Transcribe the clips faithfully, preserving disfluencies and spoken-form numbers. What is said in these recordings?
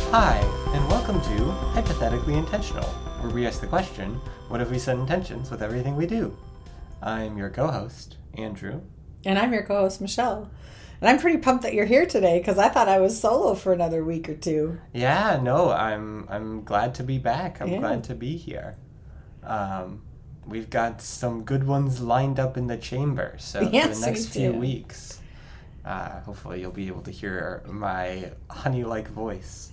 Hi, and welcome to Hypothetically Intentional, where we ask the question, what if we set intentions with everything we do? I'm your co-host, Andrew. And I'm your co-host, Michelle. And I'm pretty pumped that you're here today, because I thought I was solo for another week or two. Yeah, no, I'm I'm glad to be back. I'm Yeah. glad to be here. Um, we've got some good ones lined up in the chamber, so for Yes, the next we few do. weeks, uh, hopefully you'll be able to hear my honey-like voice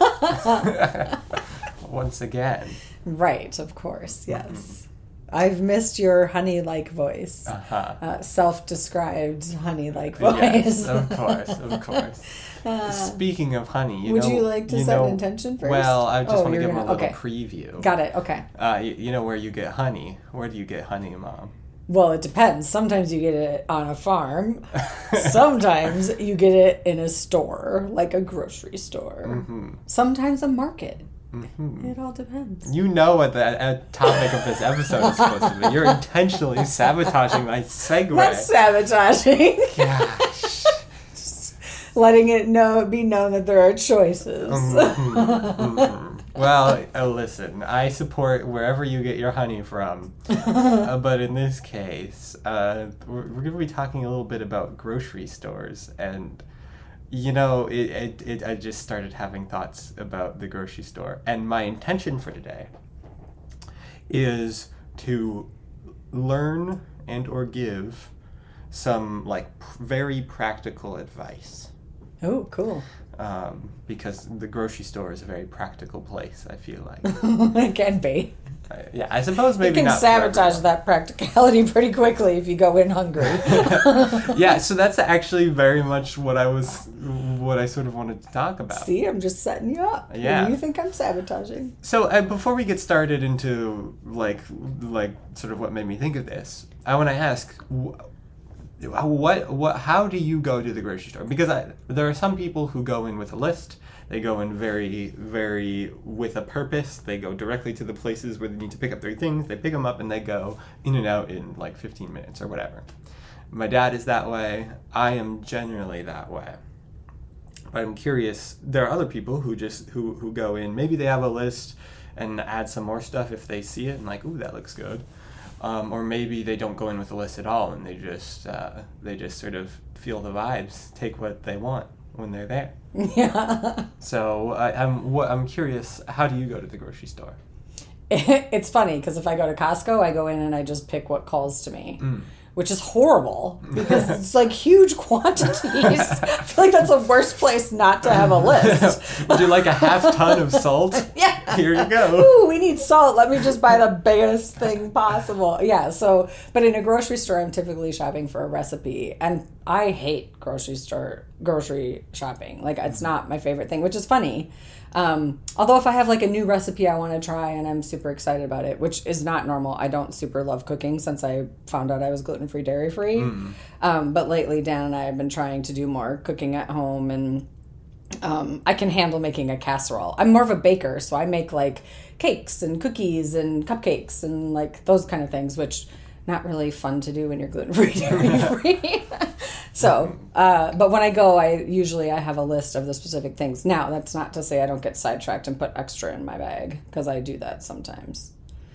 once again. Right, of course, yes. I've missed your honey-like voice. Uh-huh. Uh, self-described honey-like voice. Yes, of course, of course. Uh, Speaking of honey, you would know, you like to you set know- an intention first? Well, I just Oh, want to you're give them a gonna- little okay. preview. Got it, okay. Uh, you, you know where you get honey? Where do you get honey, Mom? Well, it depends. Sometimes you get it on a farm. Sometimes you get it in a store, like a grocery store. Mm-hmm. Sometimes a market. Mm-hmm. It all depends. You know what the uh, topic of this episode is supposed to be. You're intentionally sabotaging my segue. Not sabotaging. Gosh. Letting it know be known that there are choices. Mhm, mhm. Well, uh, listen, I support wherever you get your honey from. Uh, but in this case, uh, we're, we're going to be talking a little bit about grocery stores. And, you know, it, it, it, I just started having thoughts about the grocery store. And my intention for today is to learn and or give some, like, pr- very practical advice. Oh, cool. Um, because the grocery store is a very practical place, I feel like. It can be. I, yeah, I suppose You maybe can not for sabotage everyone. that practicality pretty quickly if you go in hungry. Yeah, so that's actually very much what I was, what I sort of wanted to talk about. See, I'm just setting you up. Yeah. You think I'm sabotaging? So uh, before we get started into like, like sort of what made me think of this, I want to ask, wh- what, what, how do you go to the grocery store? Because I, there are some people who go in with a list. They go in very, very with a purpose. They go directly to the places where they need to pick up their things. They pick them up and they go in and out in like fifteen minutes or whatever. My dad is that way. I am generally that way. But I'm curious, there are other people who just, who, who go in, maybe they have a list and add some more stuff if they see it and like, ooh, that looks good. Um, or maybe they don't go in with a list at all and they just, uh, they just sort of feel the vibes, take what they want when they're there. Yeah. So I, I'm, what, I'm curious, how do you go to the grocery store? It's funny because if I go to Costco, I go in and I just pick what calls to me. Mm. Which is horrible because it's like huge quantities. I feel like that's the worst place not to have a list. Would you like a half ton of salt? Yeah. Here you go. Ooh, we need salt. Let me just buy the biggest thing possible. Yeah, so, but in a grocery store, I'm typically shopping for a recipe. And I hate grocery store, grocery shopping. Like, it's not my favorite thing, which is funny. Um, although if I have like a new recipe I want to try and I'm super excited about it, which is not normal. I don't super love cooking since I found out I was gluten-free, dairy-free. Mm. Um, but lately, Dan and I have been trying to do more cooking at home, and um, I can handle making a casserole. I'm more of a baker, so I make like cakes and cookies and cupcakes and like those kind of things, which not really fun to do when you're gluten-free, dairy-free. So, uh, but when I go, I usually I have a list of the specific things. Now, that's not to say I don't get sidetracked and put extra in my bag, because I do that sometimes.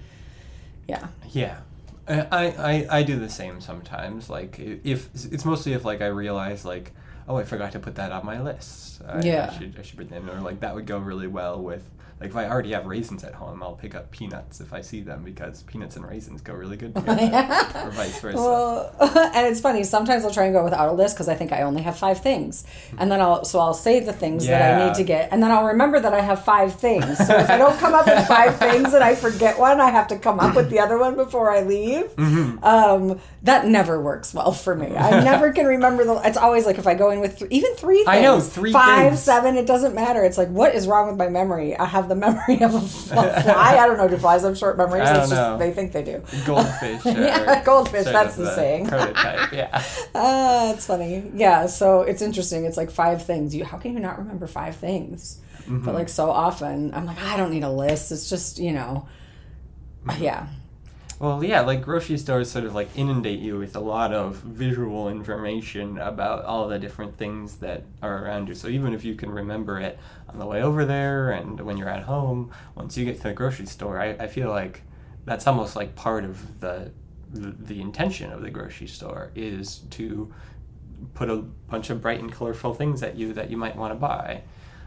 Yeah. Yeah. I, I, I do the same sometimes. Like, if it's mostly if like I realize like, oh, I forgot to put that on my list. I, Yeah. I should I should put that in, or like that would go really well with like if I already have raisins at home, I'll pick up peanuts if I see them because peanuts and raisins go really good together, or vice versa. Well, and it's funny. Sometimes I'll try and go without a list because I think I only have five things, and then I'll so I'll say the things that I Yeah. need to get, and then I'll remember that I have five things. So if I don't come up with five things and I forget one, I have to come up with the other one before I leave. Mm-hmm. Um, that never works well for me. I never can remember the. It's always like if I go in with th- even three things, I know, three five, things. seven. It doesn't matter. It's like what is wrong with my memory? I have the memory of a fly. I don't know. Do flies have short memories? I don't It's just know. they think they do. Goldfish. Or Yeah, goldfish, sort that's of the saying. Prototype. Yeah. Ah, it's funny. Yeah, so it's interesting. It's like five things. You how can you not remember five things? Mm-hmm. But like so often, I'm like, I don't need a list. It's just, you know, yeah. Well, yeah, like grocery stores sort of like inundate you with a lot of visual information about all the different things that are around you. So even if you can remember it on the way over there and when you're at home, once you get to the grocery store, I, I feel like that's almost like part of the, the the intention of the grocery store is to put a bunch of bright and colorful things at you that you might want to buy.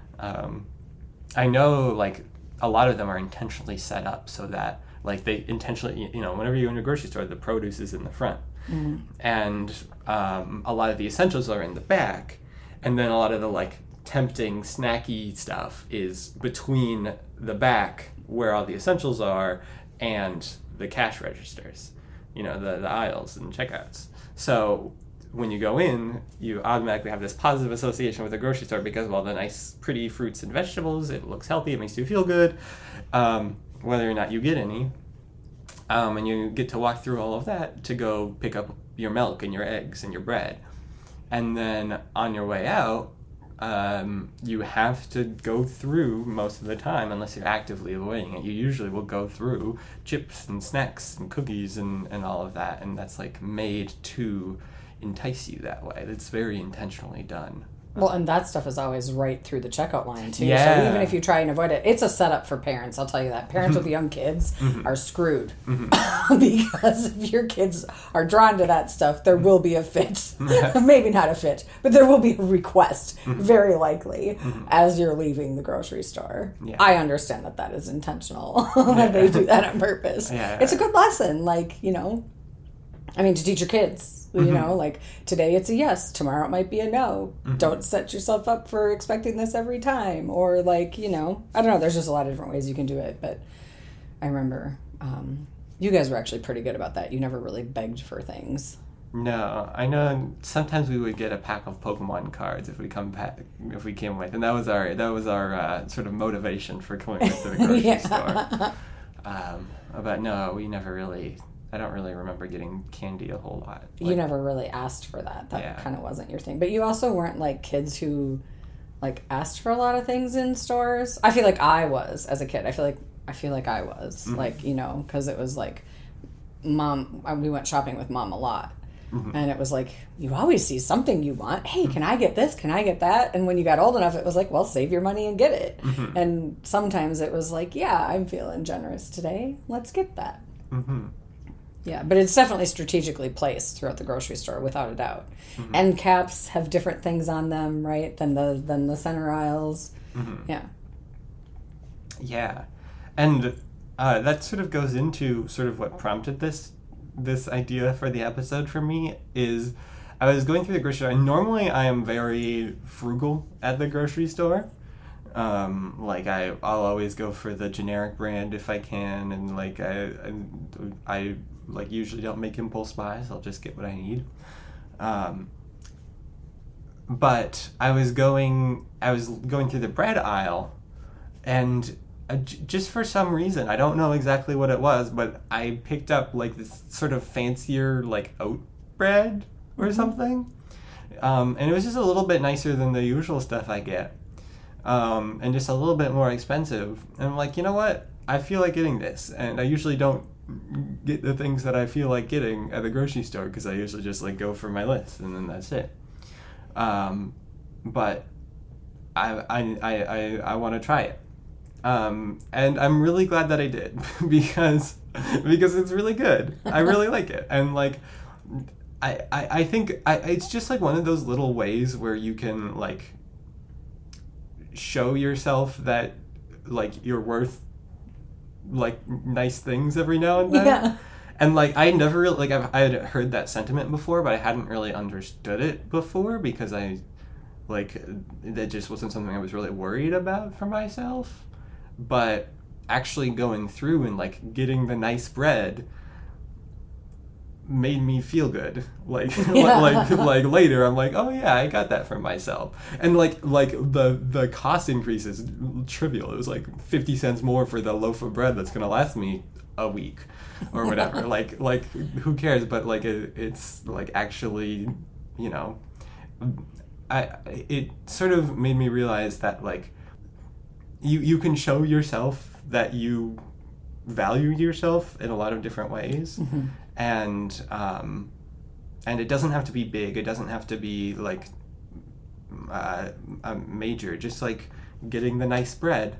Um, I know like a lot of them are intentionally set up so that like they intentionally, you know, whenever you're in a grocery store, the produce is in the front. Mm-hmm. And um, a lot of the essentials are in the back. And then a lot of the like tempting snacky stuff is between the back where all the essentials are and the cash registers, you know, the, the aisles and checkouts. So when you go in, you automatically have this positive association with the grocery store because of all the nice, pretty fruits and vegetables. It looks healthy. It makes you feel good. Um, whether or not you get any. Um, and you get to walk through all of that to go pick up your milk and your eggs and your bread. And then on your way out, um, you have to go through most of the time, unless you're actively avoiding it. You usually will go through chips and snacks and cookies and, and all of that. And that's like made to entice you that way. That's very intentionally done. Well, and that stuff is always right through the checkout line, too. Yeah. So even if you try and avoid it, it's a setup for parents, I'll tell you that. Parents with young kids mm-hmm. are screwed. Mm-hmm. Because if your kids are drawn to that stuff, there will be a fit. Maybe not a fit, but there will be a request, mm-hmm. very likely, mm-hmm. as you're leaving the grocery store. Yeah. I understand that that is intentional, that they do that on purpose. Yeah. It's a good lesson, like, you know, I mean, to teach your kids. You mm-hmm. know, like today it's a yes, tomorrow it might be a no. Mm-hmm. Don't set yourself up for expecting this every time. Or like, you know, I don't know. There's just a lot of different ways you can do it. But I remember um, you guys were actually pretty good about that. You never really begged for things. No, I know sometimes we would get a pack of Pokemon cards if we come back, if we came with. And that was our, that was our uh, sort of motivation for going with to the grocery yeah. store. Um, but no, we never really... I don't really remember getting candy a whole lot. Like, you never really asked for that. That yeah. kind of wasn't your thing. But you also weren't like kids who like asked for a lot of things in stores. I feel like I was as a kid. I feel like I feel like I was mm-hmm. like, you know, because it was like mom. We went shopping with mom a lot. Mm-hmm. And it was like, you always see something you want. Hey, can I get this? Can I get that? And when you got old enough, it was like, well, save your money and get it. Mm-hmm. And sometimes it was like, yeah, I'm feeling generous today. Let's get that. Mm-hmm. Yeah, but it's definitely strategically placed throughout the grocery store, without a doubt. Mm-hmm. End caps have different things on them, right, than the than the center aisles. Mm-hmm. Yeah. Yeah, and uh, that sort of goes into sort of what prompted this this idea for the episode for me is I was going through the grocery store, and normally I am very frugal at the grocery store. Um, like I, I'll always go for the generic brand if I can, and like I, I, I like usually don't make impulse buys. I'll just get what I need. Um, but I was going, I was going through the bread aisle, and uh, j- just for some reason, I don't know exactly what it was, but I picked up like this sort of fancier like oat bread or mm-hmm. something, um, and it was just a little bit nicer than the usual stuff I get. Um, and just a little bit more expensive. And I'm like, you know what? I feel like getting this. And I usually don't get the things that I feel like getting at the grocery store because I usually just like go for my list and then that's it. Um, but I I I I, I want to try it. Um, and I'm really glad that I did because because it's really good. I really like it. And like I I, I think I, it's just like one of those little ways where you can like show yourself that like you're worth like nice things every now and then. Yeah. And like I never really like I've I had heard that sentiment before, but I hadn't really understood it before because I like that just wasn't something I was really worried about for myself. But actually going through and like getting the nice bread made me feel good. Like yeah. like like later I'm like, oh yeah, I got that for myself. And like like the the cost increase is trivial. It was like fifty cents more for the loaf of bread that's gonna last me a week or whatever. like like who cares? But like it, it's like actually, you know, I it sort of made me realize that like you you can show yourself that you value yourself in a lot of different ways. Mm-hmm. And um, and it doesn't have to be big. It doesn't have to be like uh, a major. Just like getting the nice bread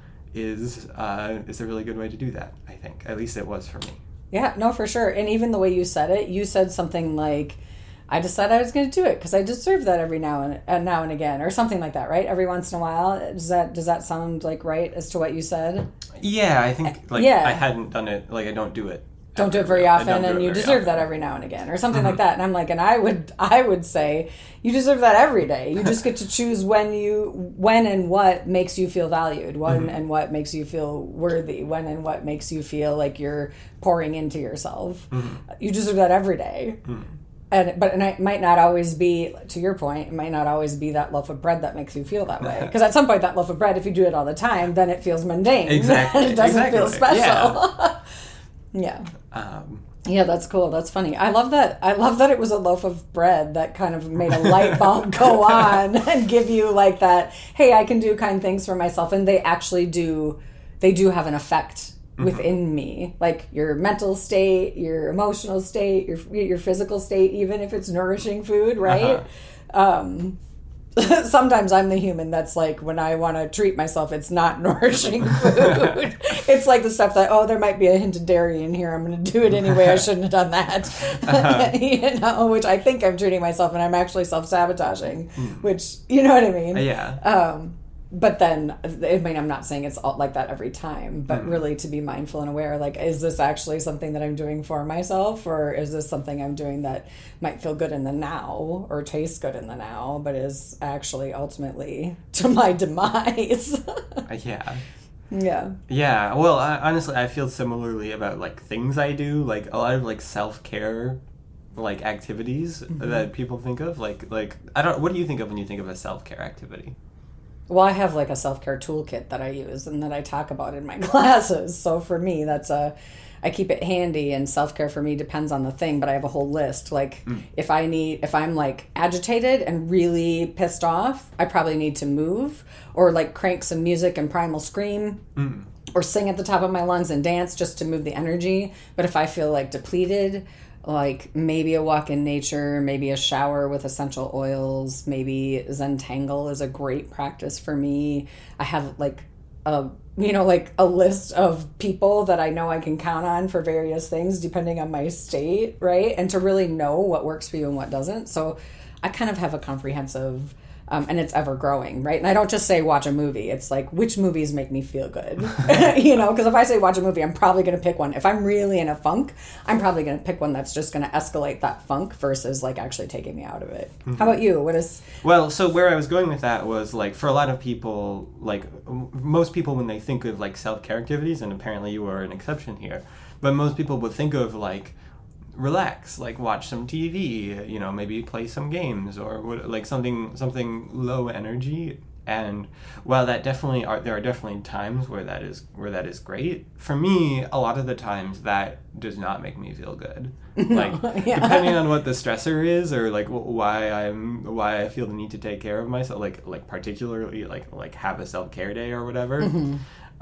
is uh, is a really good way to do that, I think. At least it was for me. Yeah, no, for sure. And even the way you said it, you said something like, I decided I was going to do it because I deserve that every now and uh, now and again, or something like that, right? Every once in a while. Does that does that sound like right as to what you said? Yeah, I think like Yeah. I hadn't done it. Like I don't do it. Don't do it ever. very I often, don't do and it you very deserve often. that every now and again, or something Mm-hmm. like that. And I'm like, and I would I would say you deserve that every day. You just get to choose when you when and what makes you feel valued, when Mm-hmm. and what makes you feel worthy, when and what makes you feel like you're pouring into yourself. Mm-hmm. You deserve that every day. Mm-hmm. And but and it might not always be, to your point, it might not always be that loaf of bread that makes you feel that way. Because at some point, that loaf of bread, if you do it all the time, then it feels mundane. Exactly. It doesn't Exactly. feel special. Yeah. Yeah. Um, Yeah, that's cool. That's funny. I love that. I love that it was a loaf of bread that kind of made a light bulb go on and give you like that, hey, I can do kind things for myself. And they actually do, they do have an effect within me, like your mental state, your emotional state, your your physical state, even if it's nourishing food, right? Uh-huh. Um, sometimes I'm the human that's like, when I want to treat myself, it's not nourishing food. It's like the stuff that, oh, there might be a hint of dairy in here. I'm going to do it anyway. I shouldn't have done that. Uh-huh. You know, which I think I'm treating myself, and I'm actually self-sabotaging, mm. which, you know what I mean? Yeah. Um, but then, I mean, I'm not saying it's all like that every time, but mm. really to be mindful and aware, like, is this actually something that I'm doing for myself, or is this something I'm doing that might feel good in the now or taste good in the now, but is actually ultimately to my demise? yeah. Yeah. Yeah. Well, I, honestly, I feel similarly about like things I do, like a lot of like self-care like activities mm-hmm. that people think of. Like, like I don't. What do you think of when you think of a self-care activity? Well, I have like a self-care toolkit that I use and that I talk about in my classes. So for me, that's a, I keep it handy, and self-care for me depends on the thing, but I have a whole list. Like mm. if I need, if I'm like agitated and really pissed off, I probably need to move or like crank some music and primal scream mm. or sing at the top of my lungs and dance just to move the energy. But if I feel like depleted, like maybe a walk in nature, maybe a shower with essential oils, maybe Zentangle is a great practice for me. I have like a, you know, like a list of people that I know I can count on for various things depending on my state, right? And to really know what works for you and what doesn't. So I kind of have a comprehensive, um, and it's ever growing, right? And I don't just say watch a movie. It's like, which movies make me feel good? You know, because if I say watch a movie, I'm probably going to pick one. If I'm really in a funk, I'm probably going to pick one that's just going to escalate that funk versus like actually taking me out of it. Mm-hmm. How about you? What is... Well, so where I was going with that was like, for a lot of people, like most people when they think of like self-care activities, and apparently you are an exception here, but most people would think of like, relax, like watch some T V, you know, maybe play some games, or what, like something something low energy. And while that definitely are, there are definitely times where that is where that is great. For me, a lot of the times that does not make me feel good. Like yeah. depending on what the stressor is, or like why I'm why I feel the need to take care of myself, like like particularly like like have a self-care day or whatever. Mm-hmm.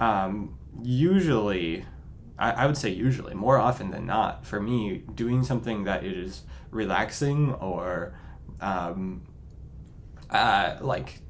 Um, usually. I would say usually, more often than not, for me, doing something that is relaxing or um, uh, like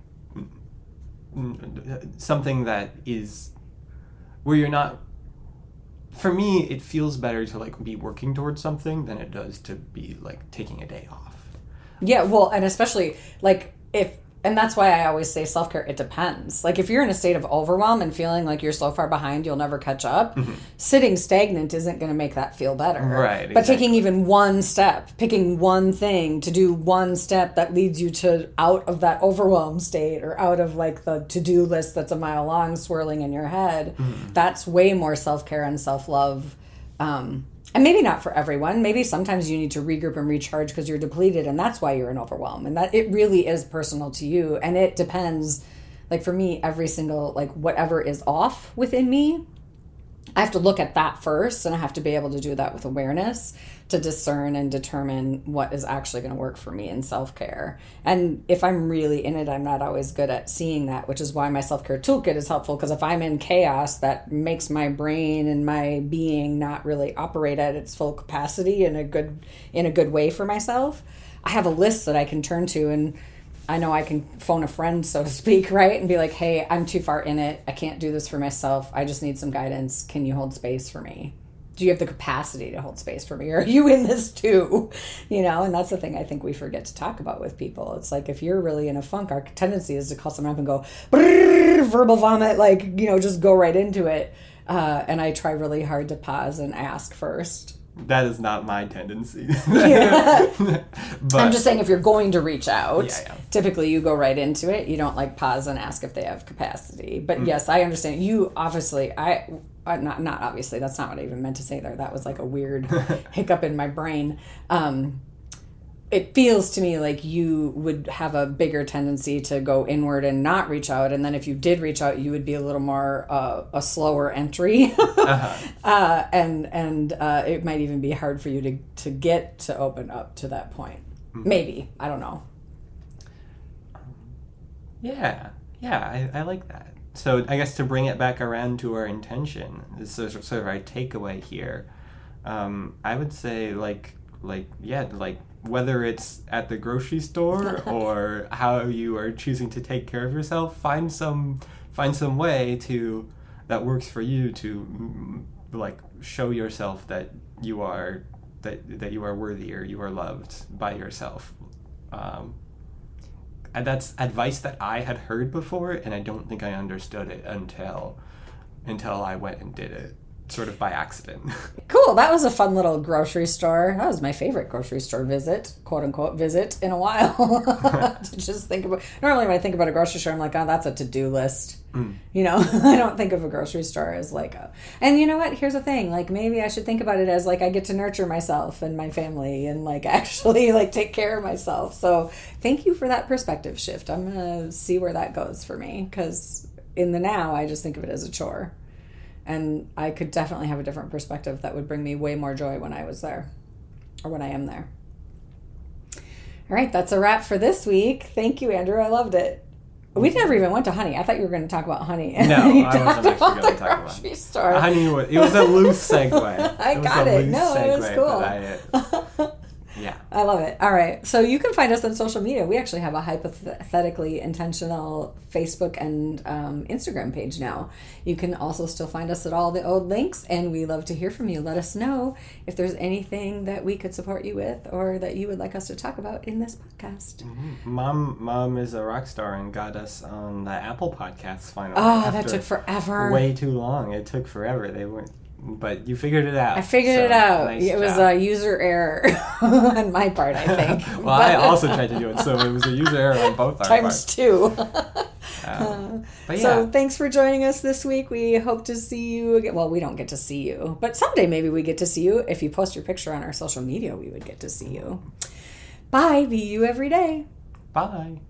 something that is where you're not, for me, it feels better to like be working towards something than it does to be like taking a day off. Yeah, well, and especially like if, and that's why I always say self-care, it depends. Like if you're in a state of overwhelm and feeling like you're so far behind you'll never catch up, mm-hmm. sitting stagnant isn't going to make that feel better. Right. But exactly. taking even one step, picking one thing to do one step that leads you to out of that overwhelm state, or out of like the to-do list that's a mile long swirling in your head, mm-hmm. that's way more self-care and self-love. Um, And maybe not for everyone. Maybe sometimes you need to regroup and recharge because you're depleted, and that's why you're in overwhelm. And that it really is personal to you. And it depends, like for me, every single, like whatever is off within me, I have to look at that first, and I have to be able to do that with awareness to discern and determine what is actually going to work for me in self-care. And if I'm really in it, I'm not always good at seeing that, which is why my self-care toolkit is helpful, because if I'm in chaos, that makes my brain and my being not really operate at its full capacity in a good in a good way for myself. I have a list that I can turn to, and I know I can phone a friend, so to speak, right? And be like, hey, I'm too far in it. I can't do this for myself. I just need some guidance. Can you hold space for me? Do you have the capacity to hold space for me? Or are you in this too? You know, and that's the thing I think we forget to talk about with people. It's like, if you're really in a funk, our tendency is to call someone up and go, verbal vomit, like, you know, just go right into it. Uh, and I try really hard to pause and ask first. That is not my tendency. Yeah. But I'm just saying, if you're going to reach out, Yeah, yeah. typically you go right into it. You don't like pause and ask if they have capacity. But Mm. yes, I understand. You obviously, I uh, not not obviously. That's not what I even meant to say there. That was like a weird hiccup in my brain. Um, it feels to me like you would have a bigger tendency to go inward and not reach out. And then if you did reach out, you would be a little more uh, a slower entry. uh-huh. uh, and and uh, it might even be hard for you to, to get to open up to that point. Mm-hmm. Maybe. I don't know. Yeah. Yeah, I, I like that. So I guess to bring it back around to our intention, this is sort of our takeaway here. Um, I would say like, like, yeah, like, whether it's at the grocery store or how you are choosing to take care of yourself, find some find some way to that works for you to mm, like show yourself that you are that that you are worthy or you are loved by yourself. Um, and that's advice that I had heard before, and I don't think I understood it until until I went and did it. Sort of by accident. Cool. That was a fun little grocery store. That was my favorite grocery store visit, quote unquote visit, in a while. To just think about. Normally, when I think about a grocery store, I'm like, oh, that's a to-do list. Mm. You know, I don't think of a grocery store as like a. And you know what? Here's the thing. Like, maybe I should think about it as like I get to nurture myself and my family and like actually like take care of myself. So thank you for that perspective shift. I'm gonna see where that goes for me, because in the now, I just think of it as a chore. And I could definitely have a different perspective that would bring me way more joy when I was there, or when I am there. All right, that's a wrap for this week. Thank you, Andrew. I loved it. We never even went to honey. I thought you were going to talk about honey. No, I wasn't actually going to talk about honey. Store. Honey, was, it was a loose segue. I it got was a it. Loose No, segue, it was cool. But I, yeah. I love it. All right. So you can find us on social media. We actually have a hypothetically intentional Facebook and um, Instagram page now. You can also still find us at all the old links, and we love to hear from you. Let us know if there's anything that we could support you with or that you would like us to talk about in this podcast. Mm-hmm. Mom Mom is a rock star and got us on the Apple Podcasts finally. Oh, that took forever. Way too long. It took forever. They weren't. But you figured it out. I figured so, it out. Nice it job. was a user error on my part, I think. Well, but I also tried to do it, so it was a user error on both our Times parts. two. um, but yeah. So thanks for joining us this week. We hope to see you again. Well, we don't get to see you, but someday maybe we get to see you. If you post your picture on our social media, we would get to see you. Bye. Be you every day. Bye.